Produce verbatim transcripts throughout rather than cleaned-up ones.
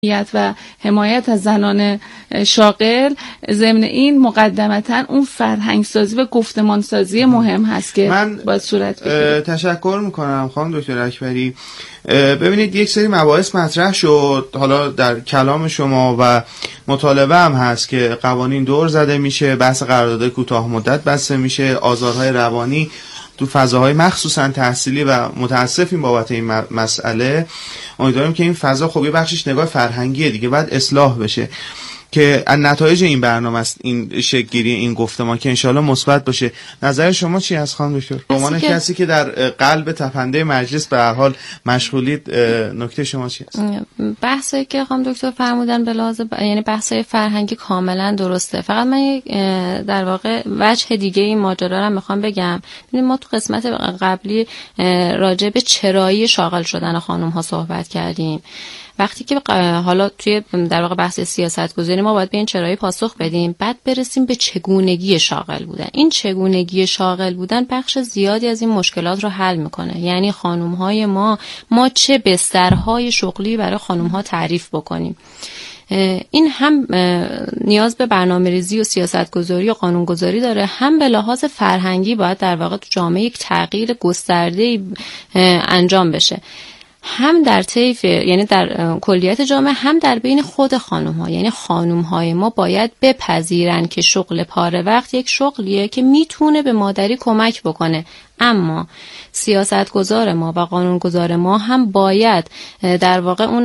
و حمایت از زنان شاغل، ضمن این مقدمتا اون فرهنگ سازی و گفتمان سازی مهم هست که باید صورت بگیره. تشکر میکنم خانم دکتر اکبری. ببینید یک سری مباحث مطرح شد، حالا در کلام شما و مطالبه هم هست که قوانین دور زده میشه، بحث قرارداد کوتاه مدت بسته میشه، آزارهای روانی تو فضاهای مخصوصا تحصیلی و متاسفیم بابت این مسئله. امیدواریم که این فضا خب یه بخشش نگاه فرهنگیه دیگه، بعد اصلاح بشه که نتایج این برنامه است، این شکل‌گیری این گفتمان که انشالله مثبت باشه. نظر شما چی از خانم دکتر؟ به عنوان کسی که در قلب تپنده مجلس به هر حال مشغولید، نکته شما چی است؟ بحثی که خانم دکتر فرمودن به لحاظ ب... یعنی بحث‌های فرهنگی کاملا درسته، فقط من یک در واقع وجه دیگه این ماجرا رو میخوام بگم. ببینید ما تو قسمت قبلی راجع به چرایی شاغل شدن خانم‌ها صحبت کردیم. وقتی که حالا توی در واقع بحث سیاست گذاری ما باید به این چرایی پاسخ بدیم، بعد برسیم به چگونگی شاغل بودن. این چگونگی شاغل بودن بخش زیادی از این مشکلات رو حل میکنه. یعنی خانم‌های ما ما چه بسترهای شغلی برای خانم‌ها تعریف بکنیم. این هم نیاز به برنامه‌ریزی و سیاست‌گذاری و قانون‌گذاری داره، هم به لحاظ فرهنگی باید در واقع تو جامعه یک تغییر گسترده‌ای انجام بشه، هم در طیف یعنی در کلیت جامعه، هم در بین خود خانم ها. یعنی خانم های ما باید بپذیرن که شغل پاره وقت یک شغلیه که میتونه به مادری کمک بکنه، اما سیاستگزار ما و قانونگذار ما هم باید در واقع اون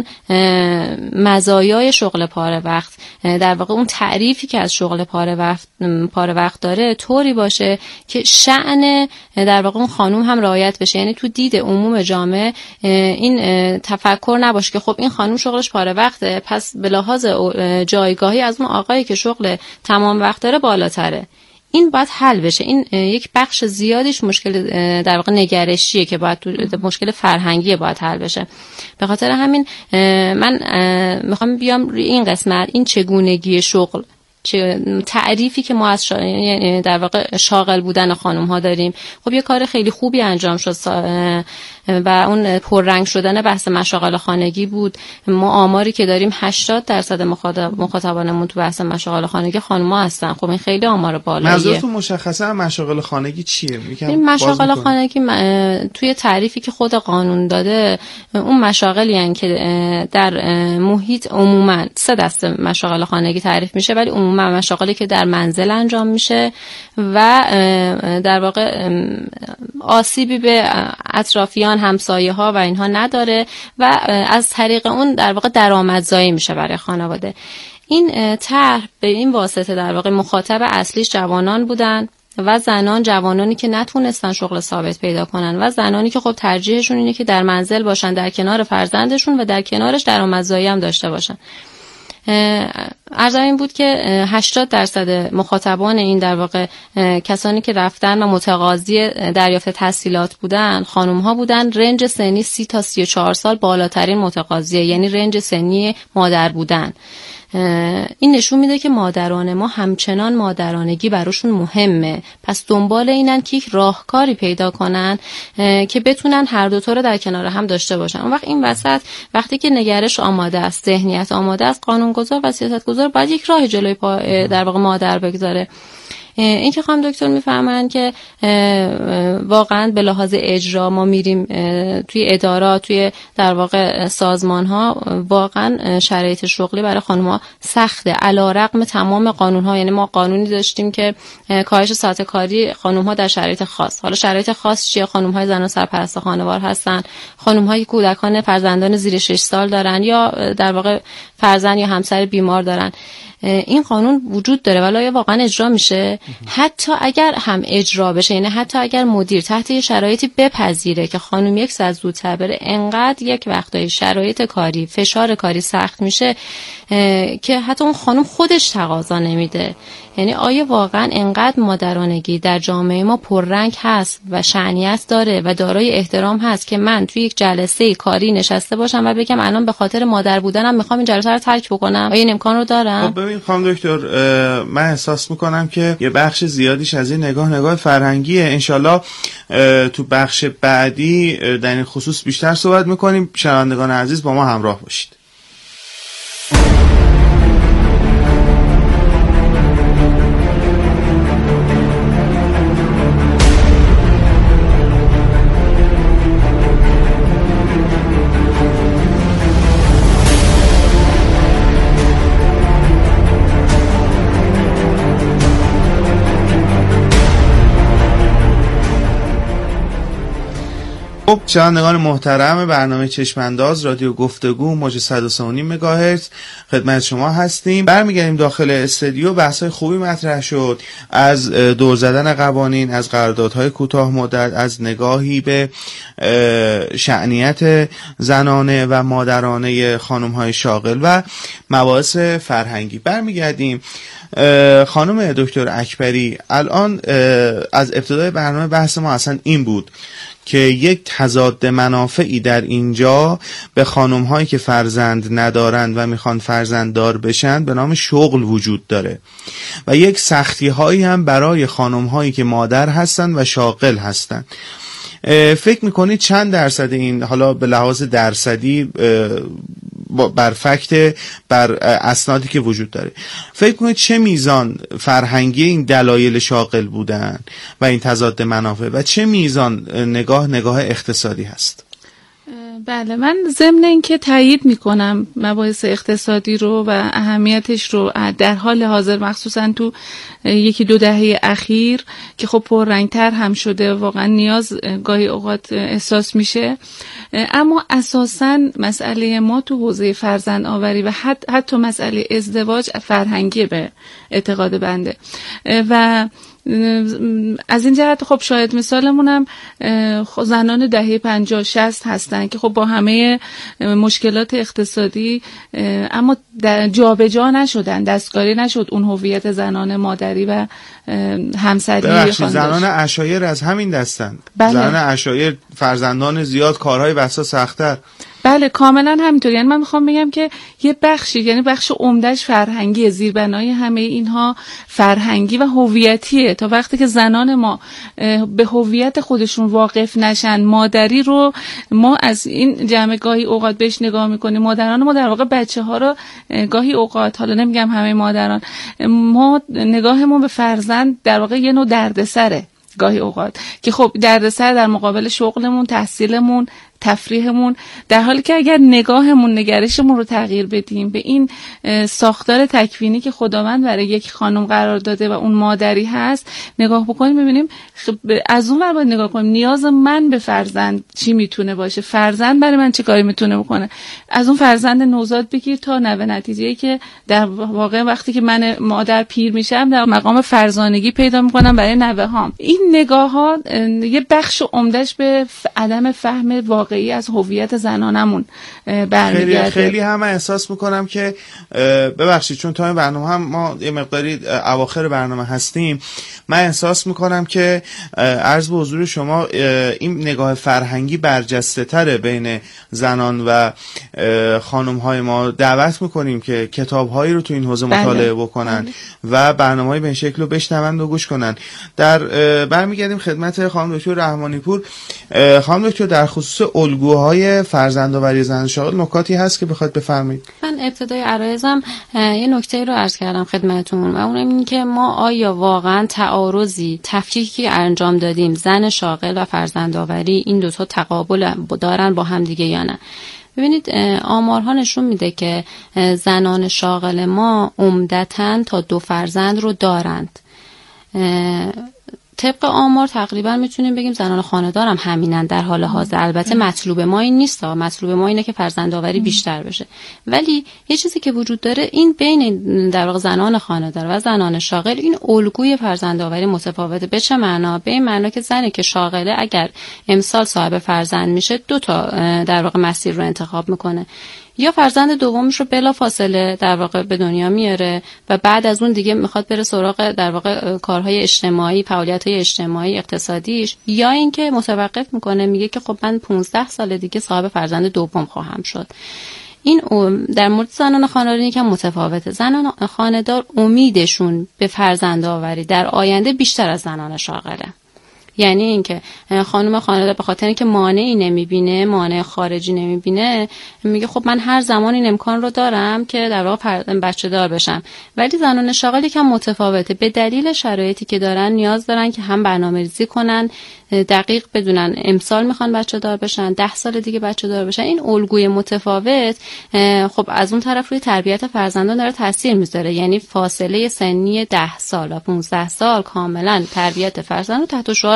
مزایای شغل پاره وقت، در واقع اون تعریفی که از شغل پاره وقت پاره وقت داره طوری باشه که شأن در واقع اون خانم هم رعایت بشه. یعنی تو دید عموم جامعه این تفکر نباشه که خب این خانم شغلش پاره وقته، پس به لحاظ جایگاهی از اون آقایی که شغل تمام وقت داره بالاتره. این باید حل بشه. این یک بخش زیادیش مشکل در واقع نگرشیه که باید مشکل فرهنگیه باید حل بشه. به خاطر همین من میخوام بیام روی این قسمت، این چگونگی شغل، تعریفی که ما از شا... در واقع شاغل بودن خانم ها داریم. خب یه کار خیلی خوبی انجام شد و اون پررنگ شدن بحث مشاغل خانگی بود. ما آماری که داریم هشتاد درصد مخاطبانمون تو بحث مشاغل خانگی خانم‌ها هستن. خب این خیلی آمار بالاییه. منظورتون مشخصا مشاغل خانگی چیه؟ این مشاغل خانگی توی تعریفی که خود قانون داده اون مشاغلی ان که در محیط عموما سه دسته مشاغل خانگی تعریف میشه، ولی عموما مشاغلی که در منزل انجام میشه و در واقع آسیبی به اطرافیان، همسایه ها و اینها نداره و از طریق اون در واقع درآمدزایی میشه برای خانواده. این طرح به این واسطه در واقع مخاطب اصلیش جوانان بودن و زنان، جوانانی که نتونستن شغل ثابت پیدا کنن و زنانی که خب ترجیحشون اینه که در منزل باشن در کنار فرزندشون و در کنارش درآمدزایی هم داشته باشن. عرض این بود که هشتاد درصد مخاطبان این در واقع کسانی که رفتن و متقاضی دریافت تسهیلات بودن خانم ها بودن. رنج سنی سی تا سی و چهار سال بالاترین متقاضیه، یعنی رنج سنی مادر بودن. این نشون میده که مادران ما همچنان مادرانگی براشون مهمه، پس دنبال اینن که یک راهکاری پیدا کنن که بتونن هر دو تا رو در کنار هم داشته باشن. اون وقت این وسط وقتی که نگرش آماده است، ذهنیت آماده است، قانونگذار و سیاستگذار باید یک راه جلوی پا در واقع مادر بگذاره. این که خانم دکتر میفهمن که واقعا به لحاظ اجرا ما میریم توی ادارات، توی در واقع سازمان ها، واقعا شرایط شغلی برای خانم‌ها سخته علیرغم تمام قانون ها. یعنی ما قانونی داشتیم که کاهش ساعت کاری خانم ها در شرایط خاص. حالا شرایط خاص چیه؟ خانم های زن و سرپرست خانوار هستن، خانم های کودکان فرزندان زیر شش سال دارن یا در واقع فرزند یا همسر بیمار دارن. این قانون وجود داره ولی آیا واقعا اجرا میشه؟ حتی اگر هم اجرا بشه، یعنی حتی اگر مدیر تحت یه شرایطی بپذیره که خانم یک ساعت زودتر بره، انقدر یک وقتایی شرایط کاری، فشار کاری سخت میشه که حتی اون خانم خودش تقاضا نمیده. یعنی آیا واقعا انقدر مادرانگی در جامعه ما پررنگ هست و شأنیت داره و دارای احترام هست که من توی یک جلسه کاری نشسته باشم و بگم الان به خاطر مادر بودنم میخوام این جلسه رو ترک بکنم؟ آیا این امکان رو دارم؟ خب ببین خانم دکتر، من احساس میکنم که یه بخش زیادیش از این نگاه نگاه فرهنگیه. انشالله تو بخش بعدی در این خصوص بیشتر صحبت میکنیم. شنوندگان عزیز با ما همراه باشید. خب شنوندگان محترم برنامه چشمانداز رادیو گفتگو موج صد و سه و نیم مگاهرتز خدمت شما هستیم. برمیگردیم داخل استودیو. بحث‌های خوبی مطرح شد از دور زدن قوانین، از قراردادهای کوتاه مدت، از نگاهی به شأنیت زنانه و مادرانه خانم‌های شاغل و مباحث فرهنگی. برمیگردیم خانم دکتر اکبری، الان از ابتدای برنامه بحث ما اصلا این بود که یک تضاد منافعی در اینجا به خانم هایی که فرزند ندارند و میخوان فرزند دار بشن به نام شغل وجود داره و یک سختی هایی هم برای خانم هایی که مادر هستن و شاغل هستن. فکر میکنید چند درصد این، حالا به لحاظ درصدی بر فکت بر اسنادی که وجود داره، فکر کنید چه میزان فرهنگی این دلایل شاغل بودن و این تضاد منافع و چه میزان نگاه نگاه اقتصادی هست؟ بله، من ضمن اینکه تایید میکنم مباحث اقتصادی رو و اهمیتش رو در حال حاضر، مخصوصا تو یکی دو دهه اخیر که خب پررنگتر هم شده، واقعا نیاز گاهی اوقات احساس میشه، اما اساساً مسئله ما تو حوزه فرزند آوری و حتی, حتی مسئله ازدواج فرهنگی به اعتقاد بنده و از این جهت خب شاید مثالمون هم زنان دهه پنجاه شصت هستن که خب با همه مشکلات اقتصادی اما جابجا نشدن، دستکاری نشد اون هویت زنان مادری و همسری خاندان. زنان عشایر از همین دستند. بله. زنان عشایر فرزندان زیاد، کارهای بسا سخت‌تر. بله کاملا همینطور. یعنی من میخوام بگم که یه بخشی، یعنی بخش عمدهش فرهنگی، زیربنای همه اینها فرهنگی و هویتیه. تا وقتی که زنان ما به هویت خودشون واقف نشن، مادری رو ما از این جمع گاهی اوقات بهش نگاه میکنیم، مادران ما در واقع بچه ها رو گاهی اوقات، حالا نمیگم همه مادران، ما نگاهمون به فرزند در واقع یه نوع دردسره گاهی اوقات که خب دردسر در مقابل شغلمون، تحصیلمون، تفریحمون، در حالی که اگر نگاهمون، نگرشمون رو تغییر بدیم به این ساختار تکوینی که خداوند برای یک خانم قرار داده و اون مادری هست نگاه بکنیم، ببینیم از اون ور باید نگاه کنیم نیاز من به فرزند چی میتونه باشه، فرزند برای من چه کاری میتونه بکنه، از اون فرزند نوزاد بگیر تا نوه نتیجه‌ای که در واقع وقتی که من مادر پیر میشم در مقام فرزانگی پیدا میکنم برای نوه هام. این نگاه ها یه بخش عمدهش به عدم فهم واقعی از هویت زنانمون برمیگرده. خیلی خیلی هم احساس میکنم که ببخشید چون تا این برنامه هم ما یه مقداری اواخر برنامه هستیم، من احساس میکنم که عرض به حضور شما این نگاه فرهنگی برجسته تره بین زنان و خانم های ما. دعوت میکنیم که کتاب هایی رو تو این حوزه مطالعه بکنن بله. و برنامه های به این شکل رو بشنون و گوش کنن. در برمیگردیم خدمت خانم دکتر رحمانی پور. خانم دکتر در خصوص الگوهای فرزندآوری زن شاغل نکاتی هست که بخواید بفرمایید؟ من ابتدای عرایزم یه نکته رو عرض کردم خدمتتون و اون این که ما آیا واقعا تعارضی تفکیکی انجام دادیم زن شاغل و فرزندآوری، این دو تا تقابل دارن با هم دیگه یا نه؟ ببینید آمارها نشون میده که زنان شاغل ما عمدتاً تا دو فرزند رو دارند. طبق آمار تقریبا میتونیم بگیم زنان خانه‌دار هم همینن در حال حاضر. البته مطلوب ما این نیست، مطلوب ما اینه که فرزندآوری بیشتر بشه، ولی یه چیزی که وجود داره این بین در واقع زنان خانه‌دار و زنان شاغل این الگوی فرزندآوری متفاوته. به چه معنا؟ به این معنا که زنی که شاغله اگر امسال صاحب فرزند میشه دو تا در واقع مسیر رو انتخاب میکنه، یا فرزند دومش رو بلا فاصله در واقع به دنیا میاره و بعد از اون دیگه میخواد بره سراغ در واقع کارهای اجتماعی، فعالیت‌های اجتماعی اقتصادیش، یا اینکه متوقف میکنه میگه که خب من پانزده سال دیگه صاحب فرزند دوم خواهم شد. این در مورد زنان خانه‌دار یکم متفاوته. زنان خانه‌دار امیدشون به فرزندآوری در آینده بیشتر از زنان شاغله. یعنی اینکه خانم خانه‌دار به خاطر اینکه مانعی نمیبینه، مانع خارجی نمیبینه، میگه خب من هر زمان این امکان رو دارم که در واقع بچه دار بشم. ولی زنان شاغل یکم متفاوته. به دلیل شرایطی که دارن نیاز دارن که هم برنامه‌ریزی کنن، دقیق بدونن امسال میخوان بچه دار بشن، ده سال دیگه بچه دار بشن. این الگوی متفاوت خب از اون طرف روی تربیت فرزندان داره تاثیر میذاره. یعنی فاصله سنی ده سال و پانزده سال کاملا تربیت فرزند رو تحت شعاع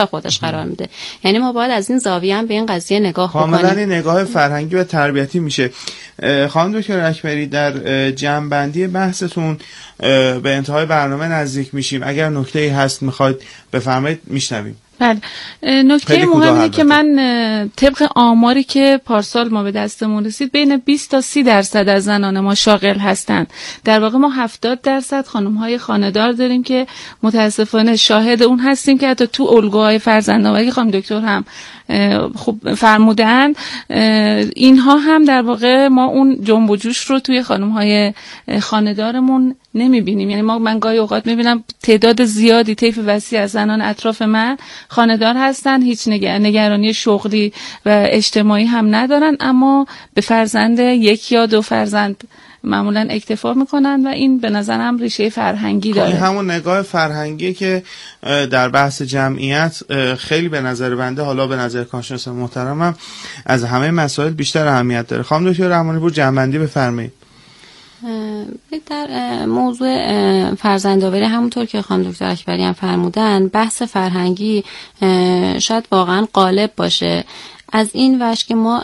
خودش قرار میده. یعنی ما باید از این زاویه هم به این قضیه نگاه بکنیم. کاملا نگاه فرهنگی و تربیتی میشه. خانم دکتر اکبری، در جمع‌بندی بحثتون به انتهای برنامه نزدیک میشیم، اگر نکته‌ای هست میخواید بفرمایید میشنویم. بله، نکته مهمی که من طبق آماری که پارسال ما به دستمون رسید بین بیست تا سی درصد از زنان ما شاغل هستند. در واقع ما هفتاد درصد خانم‌های خانه‌دار داریم که متاسفانه شاهد اون هستیم که حتی تو الگوهای فرزندآوری خانم دکتر هم خوب فرمودن، اینها هم در واقع ما اون جنب و جوش رو توی خانم‌های خانه‌دارمون نمی‌بینیم. یعنی ما من گاهی اوقات می‌بینم تعداد زیادی، طیف وسیع از زنان اطراف من خانه‌دار هستن، هیچ نگرانی شغلی و اجتماعی هم ندارن، اما به فرزند یک یا دو فرزند معمولا اکتفا میکنن و این به نظرم ریشه فرهنگی داره. این همون نگاه فرهنگی که در بحث جمعیت خیلی به نظر بنده، حالا به نظر کارشناس محترمم، از همه مسائل بیشتر اهمیت داره. خانم دکتر رحمانی پور جمع‌بندی بفرمایید. در موضوع فرزندآوری همونطور که خانم دکتر اکبری هم فرمودن، بحث فرهنگی شاید واقعا غالب باشه از این وجه که ما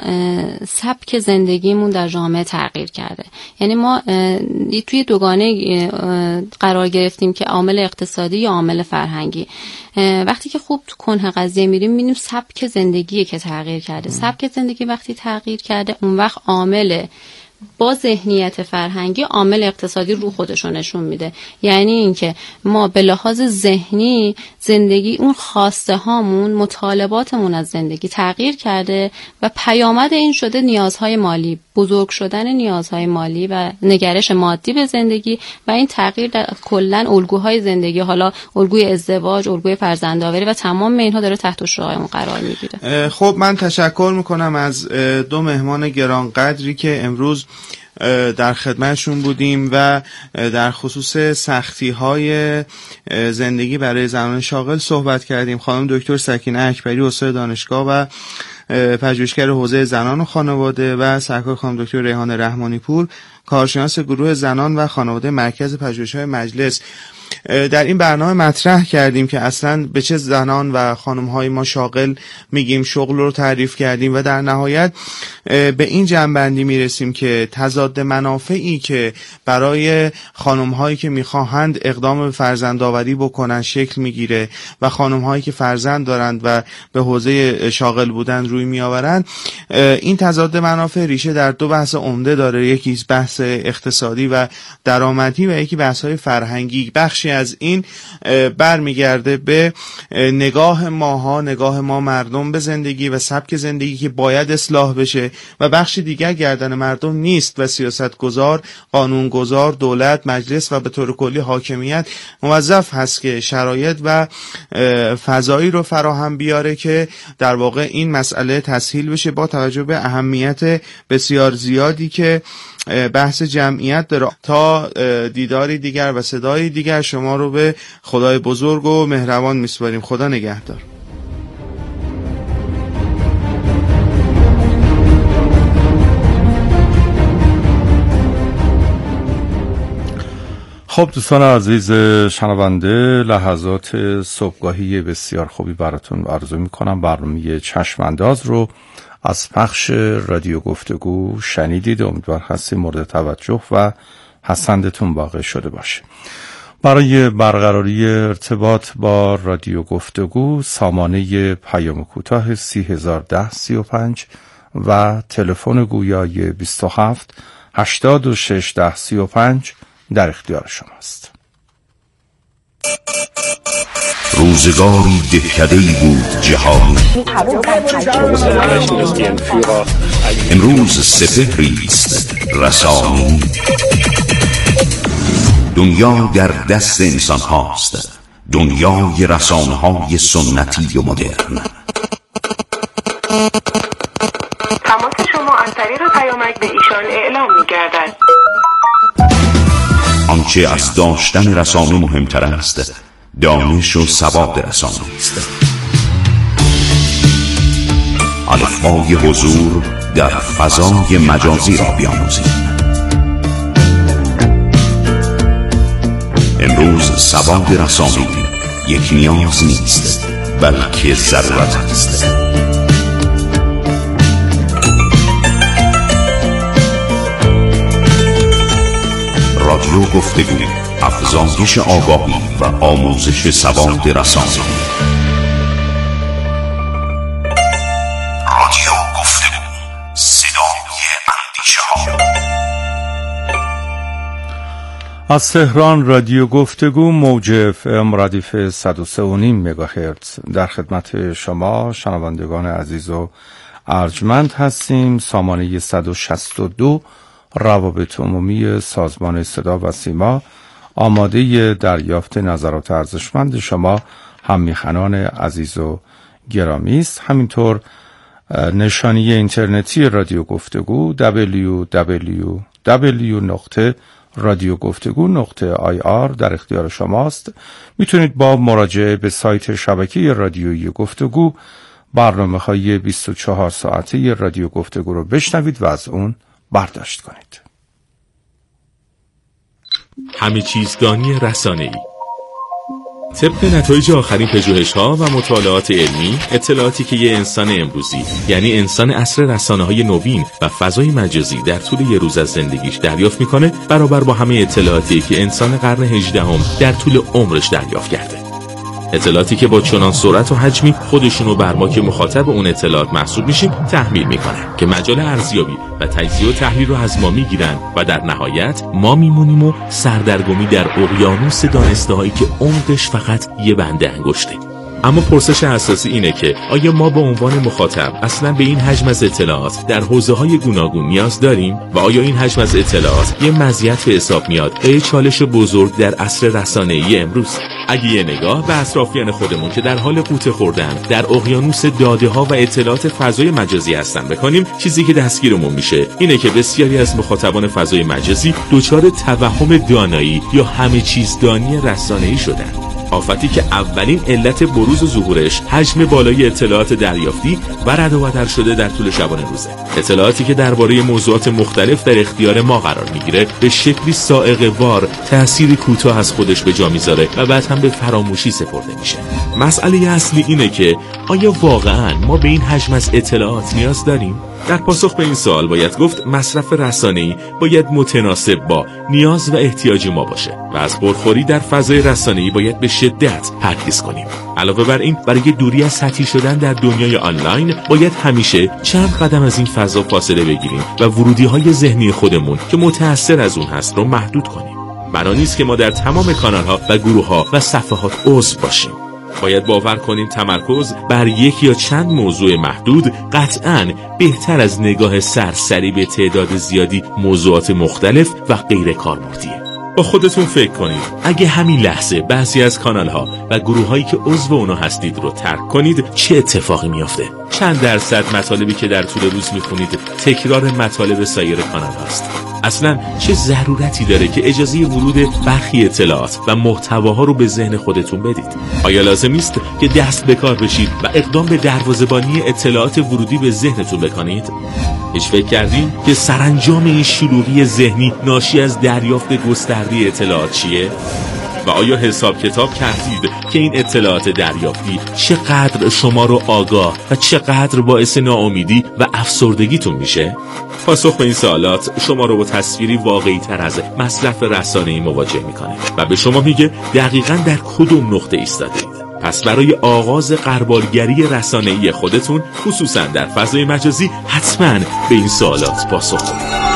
سبک زندگیمون در جامعه تغییر کرده. یعنی ما توی دوگانه قرار گرفتیم که عامل اقتصادی یا عامل فرهنگی. وقتی که خوب تو کنه قضیه میریم میبینیم سبک زندگیه که تغییر کرده. سبک زندگی وقتی تغییر کرده، اون وقت عامل با ذهنیت فرهنگی عامل اقتصادی رو خودشو نشون میده. یعنی اینکه ما به لحاظ ذهنی زندگی، اون خواسته هامون، مطالباتمون از زندگی تغییر کرده و پیامد این شده نیازهای مالی، بزرگ شدن نیازهای مالی و نگرش مادی به زندگی و این تغییر در کلا الگوهای زندگی، حالا الگوی ازدواج، الگوی فرزندآوری و تمام اینها داره تحت شعاعمون قرار میگیره. خب من تشکر میکنم از دو مهمان گرانقدری که امروز در خدمتشون بودیم و در خصوص سختی‌های زندگی برای زنان شاغل صحبت کردیم. خانم دکتر سکینه اکبری، استاد دانشگاه و پژوهشگر حوزه زنان و خانواده، و سرکار خانم دکتر ریحانه رحمانی پور، کارشناس گروه زنان و خانواده مرکز پژوهش‌های مجلس. در این برنامه مطرح کردیم که اصلا به چه زنان و خانم‌های ما شاغل میگیم، شغل رو تعریف کردیم و در نهایت به این جنبندی میرسیم که تضاد منافعی که برای خانم‌هایی که میخواهند اقدام به فرزندآوری بکنن شکل میگیره و خانم‌هایی که فرزند دارند و به حوزه شاغل بودن روی میآورند، این تضاد منافع ریشه در دو بحث عمده داره. یکی بحث اقتصادی و درآمدی و یکی بحث‌های فرهنگی. بخشی از این برمیگرده به نگاه ماها، نگاه ما مردم به زندگی و سبک زندگی که باید اصلاح بشه، و بخش دیگر گردن مردم نیست و سیاستگزار، قانونگذار، دولت، مجلس و به طور کلی حاکمیت موظف هست که شرایط و فضایی رو فراهم بیاره که در واقع این مسئله تسهیل بشه، با توجه به اهمیت بسیار زیادی که بحث جمعیت داره. تا دیداری دیگر و صدای دیگر شما رو به خدای بزرگ و مهربان میسپاریم. خدا نگهدار. خب دوستان عزیز شنونده، لحظات صبحگاهی بسیار خوبی براتون آرزو میکنم. برنامه چشم انداز رو از پخش رادیو گفتگو شنیدید. امیدوار هستیم مورد توجه و پسندتون واقع شده باشه. برای برقراری ارتباط با رادیو گفتگو سامانه پیام کوتاه سی هزار و ده سی و پنج و تلفن گویای بیست و هفت هشتاد و شش ده سی و پنج در اختیار شماست. روزگاری دهکده‌ای بود جهان، امروز سپهری است رسانی. دنیا در دست انسان هاست، دنیای رسانه های سنتی و مدرن. تماس شما از طریق پیامک به ایشان اعلام می گردد. آنچه از داشتن رسانه مهمتر است، دانش و سواد رسانه است. الفبای حضور در فضای مجازی را بیاموزید. امروز سواد رسانه‌ای یک نیاز نیست، بلکه ضرورت است. رادیو گفتگو، افزایش آگاهی و آموزش سواد رسانه‌ای. رادیو گفتگو، صدای اندیشه‌ها. از تهران رادیو گفتگو موج اف ام ردیف صد و سه و نیم مگاهرتز در خدمت شما شنوندگان عزیز و ارجمند هستیم. سامانه صد و شصت و دو روابط عمومی سازمان صدا و سیما آماده دریافت نظرات ارزشمند شما هممیهنان عزیز و گرامی است. همینطور نشانی اینترنتی رادیو گفتگو دبلیو دبلیو دبلیو نقطه رادیو گفتگو نقطه آی آر در اختیار شماست. میتونید با مراجعه به سایت شبکه رادیویی گفتگو برنامه‌های بیست و چهار ساعته رادیو گفتگو رو بشنوید و از اون برداشت کنید. همه چیز دانی رسانه‌ای. طبق نتایج آخرین پژوهش‌ها و مطالعات علمی، اطلاعاتی که یه انسان امروزی، یعنی انسان عصر رسانه‌های نوین و فضای مجازی در طول یه روز از زندگیش دریافت میکنه، برابر با همه اطلاعاتی که انسان قرن هجدهم در طول عمرش دریافت کرده. اطلاعاتی که با چنان سرعت و حجمی خودشونو بر ما که مخاطب اون اطلاعات محسوب میشیم تحمیل میکنن که مجال ارزیابی و تجزیه و تحلیل رو از ما میگیرن و در نهایت ما میمونیم و سردرگمی در اقیانوس دانسته‌هایی که عمقش فقط یه بنده انگشته. اما پرسش اساسی اینه که آیا ما به عنوان مخاطب اصلا به این حجم از اطلاعات در حوزه‌های گوناگون نیاز داریم و آیا این حجم از اطلاعات یه مزیت به حساب میاد و یه چالش بزرگ در عصر رسانه‌ای امروز؟ اگه یه نگاه به اطرافیان خودمون که در حال قوطه خوردن در اقیانوس داده‌ها و اطلاعات فضای مجازی هستن بکنیم، چیزی که دستگیرمون میشه اینه که بسیاری از مخاطبان فضای مجازی دچار توهم دانایی یا همه چیز دانی رسانه‌ای شدن. آفتی که اولین علت بروز و ظهورش حجم بالای اطلاعات دریافتی و رد و بدل شده در طول شبانه روزه. اطلاعاتی که درباره موضوعات مختلف در اختیار ما قرار میگیره به شکلی صاعقه وار تأثیری کوتاه از خودش به جا میذاره و بعد هم به فراموشی سپرده میشه. مسئله اصلی اینه که آیا واقعاً ما به این حجم از اطلاعات نیاز داریم؟ در پاسخ به این سوال باید گفت مصرف رسانه‌ای باید متناسب با نیاز و احتیاج ما باشه و از پرخوری در فضای رسانه‌ای باید به شدت پرهیز کنیم. علاوه بر این، برای دوری از سطحی شدن در دنیای آنلاین باید همیشه چند قدم از این فضا فاصله بگیریم و ورودی‌های ذهنی خودمون که متأثر از اون هست رو محدود کنیم. بنا نیست که ما در تمام کانال‌ها و گروه‌ها و صفحات عضو باشیم. باید باور کنیم تمرکز بر یک یا چند موضوع محدود قطعاً بهتر از نگاه سرسری به تعداد زیادی موضوعات مختلف و غیر کاربردیه. با خودتون فکر کنید اگه همین لحظه بعضی از کانال‌ها و گروه‌هایی که عضو اونا هستید رو ترک کنید چه اتفاقی میافته؟ چند درصد مطالبی که در طول روز میخونید تکرار مطالب سایر کانال هاست؟ اصلا چه ضرورتی داره که اجازه ورود برخی اطلاعات و محتواها رو به ذهن خودتون بدید؟ آیا لازم نیست که دست به کار بشید و اقدام به دروازه‌بانی اطلاعات ورودی به ذهنتون بکنید؟ هیچ فکر کردین که سرانجام این شلوغی ذهنی ناشی از دریافت گسترده اطلاعات چیه؟ و آیا حساب کتاب کردید که این اطلاعات دریافتی چقدر شما رو آگاه و چقدر باعث ناامیدی و افسردگیتون میشه؟ پاسخ به این سوالات شما رو با تصویری واقعی تر از مصرف رسانه‌ای مواجه میکنه و به شما میگه دقیقاً در کدوم نقطه ایستادید. پس برای آغاز غربالگری رسانه‌ای خودتون، خصوصاً در فضای مجازی، حتماً به این سوالات پاسخ بدید.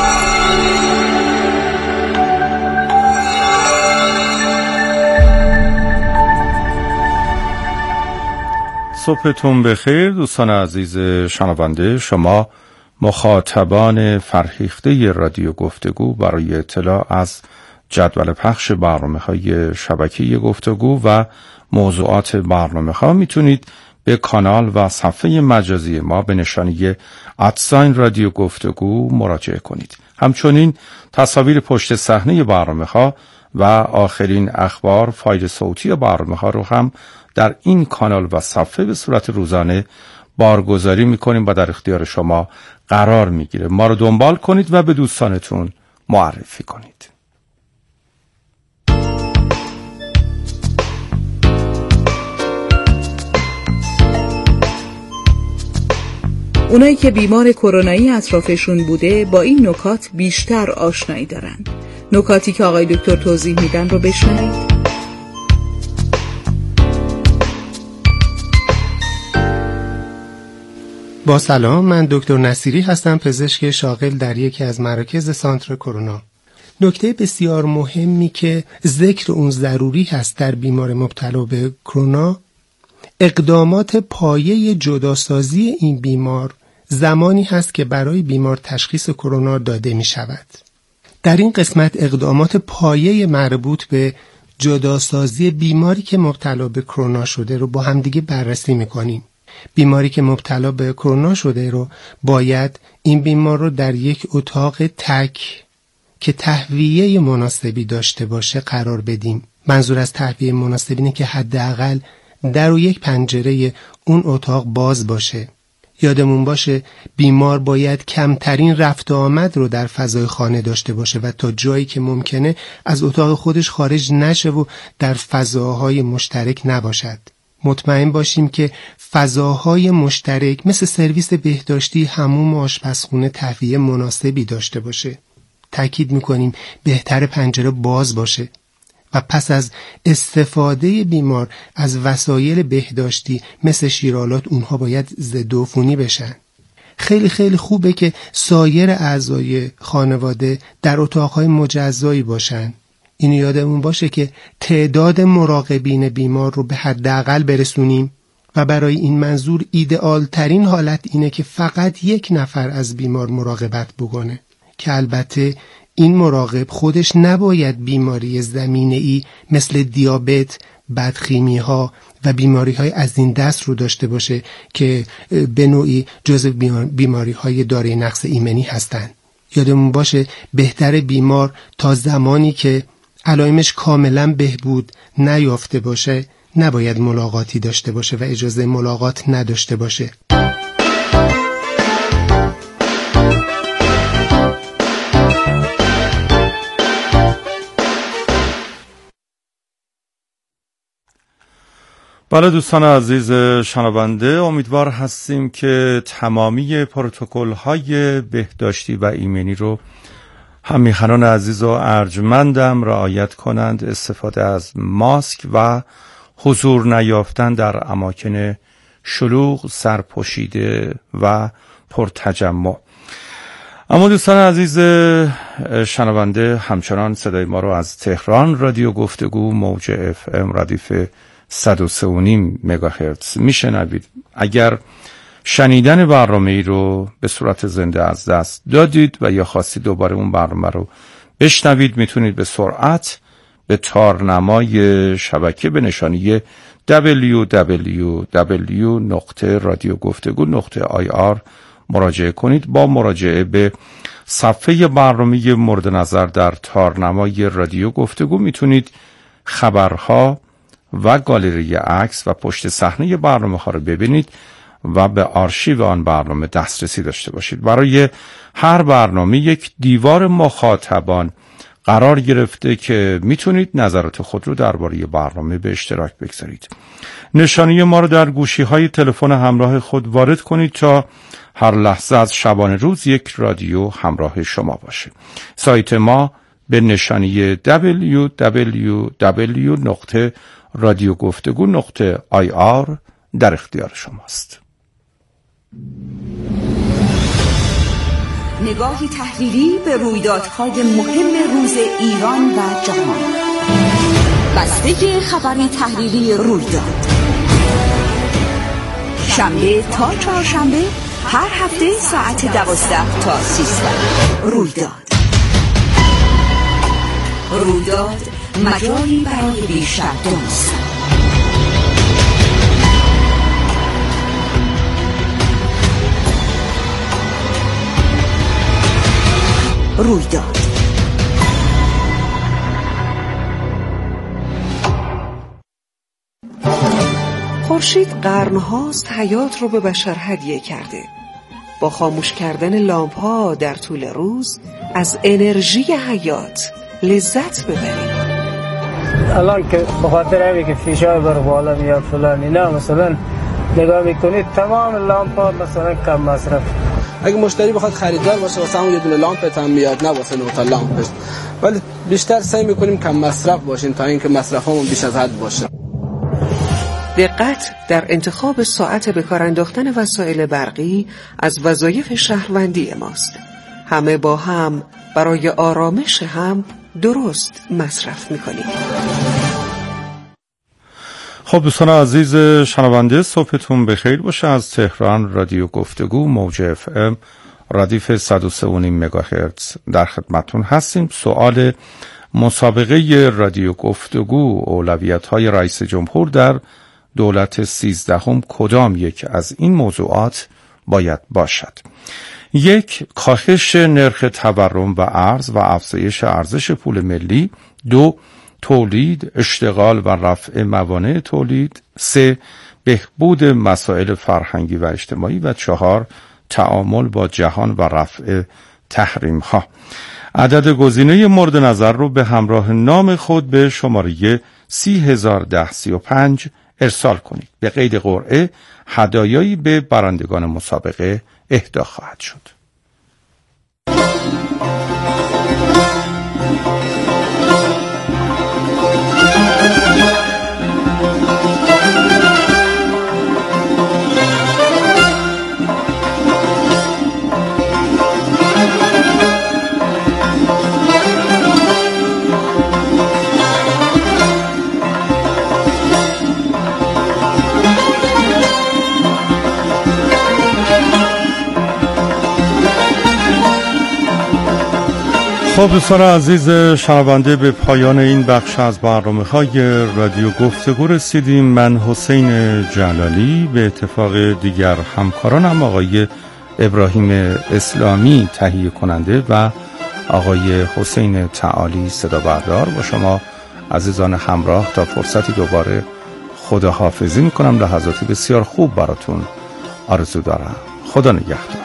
صبحتون بخیر دوستان عزیز شنونده. شما مخاطبان فرهیخته رادیو گفتگو برای اطلاع از جدول پخش برنامه‌های شبکه گفتگو و موضوعات برنامه‌ها میتونید به کانال و صفحه مجازی ما به نشانی ادساین رادیو گفتگو مراجعه کنید. همچنین تصاویر پشت صحنه برنامه‌ها و آخرین اخبار، فایل صوتی برنامه‌ها رو هم در این کانال و صفحه به صورت روزانه بارگذاری میکنیم و در اختیار شما قرار میگیره. ما رو دنبال کنید و به دوستانتون معرفی کنید. اونایی که بیمار کرونایی اطرافشون بوده با این نکات بیشتر آشنایی دارن. نکاتی که آقای دکتر توضیح میدن رو بشنوید. با سلام، من دکتر نصیری هستم، پزشک شاغل در یکی از مراکز سانتر کرونا. نکته بسیار مهمی که ذکر اون ضروری هست در بیمار مبتلا به کرونا، اقدامات پایه جداسازی این بیمار زمانی هست که برای بیمار تشخیص کرونا داده می شود. در این قسمت اقدامات پایه مربوط به جداسازی بیماری که مبتلا به کرونا شده رو با همدیگه بررسی می کنیم. بیماری که مبتلا به کرونا شده رو باید این بیمار رو در یک اتاق تک که تهویه مناسبی داشته باشه قرار بدیم. منظور از تهویه مناسب اینه که حداقل در و یک پنجره اون اتاق باز باشه. یادمون باشه بیمار باید کمترین رفت و آمد رو در فضای خانه داشته باشه و تا جایی که ممکنه از اتاق خودش خارج نشه و در فضاهای مشترک نباشد. مطمئن باشیم که فضاهای مشترک مثل سرویس بهداشتی، حموم و آشپزخونه تهویه مناسبی داشته باشه. تأکید میکنیم بهتر پنجره باز باشه و پس از استفاده بیمار از وسایل بهداشتی مثل شیرالات اونها باید ضدعفونی بشن. خیلی خیلی خوبه که سایر اعضای خانواده در اتاقهای مجزایی باشن. اینو یادمون باشه که تعداد مراقبین بیمار رو به حداقل برسونیم و برای این منظور ایدئال ترین حالت اینه که فقط یک نفر از بیمار مراقبت بکنه که البته این مراقب خودش نباید بیماری زمینه‌ای مثل دیابت، بدخیمی ها و بیماری های از این دست رو داشته باشه که به نوعی جزو بیماری های دارای نقص ایمنی هستند. یادمون باشه بهتر بیمار تا زمانی که علائمش کاملا بهبود نیافته باشه نباید ملاقاتی داشته باشه و اجازه ملاقات نداشته باشه. بله دوستان عزیز شنونده، امیدوار هستیم که تمامی پروتکل‌های بهداشتی و ایمنی رو همیهنان عزیز و ارجمندم رعایت کنند. استفاده از ماسک و حضور نیافتن در اماکن شلوغ، سرپوشیده و پرتجمع. اما دوستان عزیز شنونده، همچنان صدای ما رو از تهران رادیو گفتگو موج اف ام ردیف صد و سه و نیم مگاهرتز میشنوید. اگر شنیدن برنامه ای رو به صورت زنده از دست دادید و یا خواستید دوباره اون برنامه رو بشنوید، میتونید به سرعت به تارنمای شبکه به نشانی دبلیو دبلیو دبلیو نقطه رادیو گفتگو نقطه آی آر مراجعه کنید. با مراجعه به صفحه برنامه مورد نظر در تارنمای رادیو گفتگو میتونید خبرها و گالری عکس و پشت صحنه برنامه ها رو ببینید و به آرشیو آن برنامه دسترسی داشته باشید. برای هر برنامه یک دیوار مخاطبان قرار گرفته که میتونید نظرات خود رو درباره برنامه به اشتراک بگذارید. نشانی ما رو در گوشی های تلفن همراه خود وارد کنید تا هر لحظه از شبانه روز یک رادیو همراه شما باشه. سایت ما به نشانی دبلیو دبلیو دبلیو نقطه رادیو گفتگو نقطه آی آر در اختیار شماست. نگاهی تحلیلی به رویدادهای مهم روز ایران و جهان. بسته خبری تحلیلی رویداد شنبه تا چهارشنبه هر هفته ساعت دوازده تا سیزده. رویداد رویداد مجالی برای بیشتر دانستن. رویداد خورشید قرن‌هاست حیات رو به بشر هدیه کرده. با خاموش کردن لامپ‌ها در طول روز از انرژی حیات لذت ببرید. الان که بخاطر همین که فیشای بر بالا میاد فلان اینا، مثلا نگاه میکنید تمام لامپ ها مثلا کم مصرف. اگه مشتری بخواد خریدار باشه واسه همون یه دونه لامپ هم میاد، نه واسه نه تا لامپش، ولی بیشتر سعی میکنیم کم مصرف باشیم تا اینکه مصرفمون بیش از حد باشه. دقت در انتخاب ساعت به کار انداختن وسایل برقی از وظایف شهروندی ماست. همه با هم برای آرامش هم درست مصرف میکنیم. خب دوستان عزیز شنونده، صبحتون بخیر باشه. از تهران رادیو گفتگو موج اف ام ردیف صد و سه و نیم مگاهرتز در خدمتون هستیم. سوال مسابقه رادیو گفتگو، اولویت‌های رئیس جمهور در دولت سیزدهم کدام یک از این موضوعات باید باشد؟ یک، کاهش نرخ تورم و ارز و افزایش ارزش پول ملی. دو، تولید، اشتغال و رفع موانع تولید. سه، بهبود مسائل فرهنگی و اجتماعی. و چهار، تعامل با جهان و رفع تحریم ها. عدد گزینه مورد نظر رو به همراه نام خود به شماره سی هزار ده سی و پنج ارسال کنید. به قید قرعه هدایایی به برندگان مسابقه اهدا خواهد شد. خب دوستان عزیز شنونده، به پایان این بخش از برنامه‌های رادیو گفتگو رسیدیم. من حسین جلالی به اتفاق دیگر همکارانم، آقای ابراهیم اسلامی تهیه کننده و آقای حسین تعالی صدا بردار، با شما عزیزان همراه تا فرصتی دوباره خداحافظی میکنم. لحظاتی بسیار خوب براتون آرزو دارم. خدا نگهدار.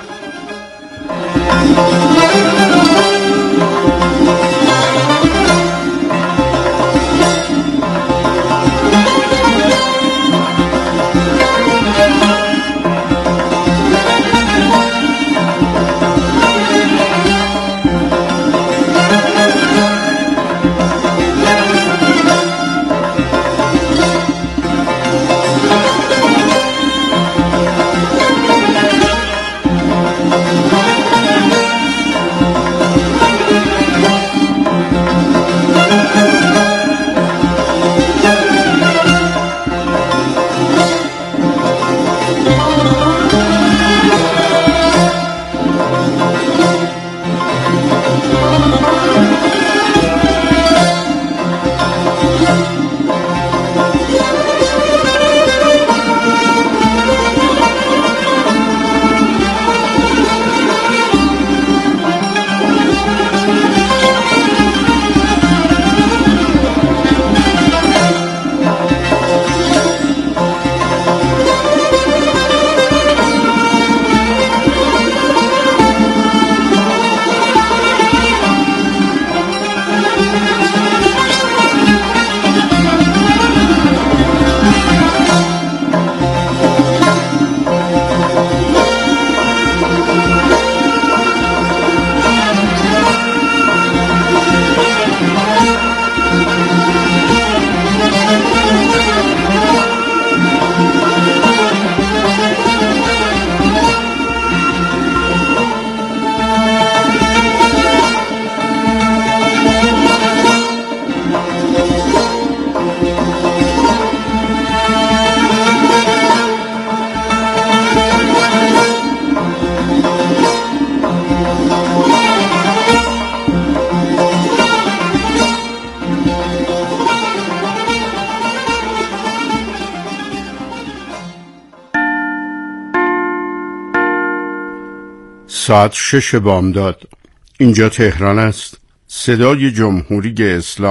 ساعت شش بامداد. اینجا تهران است. صدای جمهوری اسلامی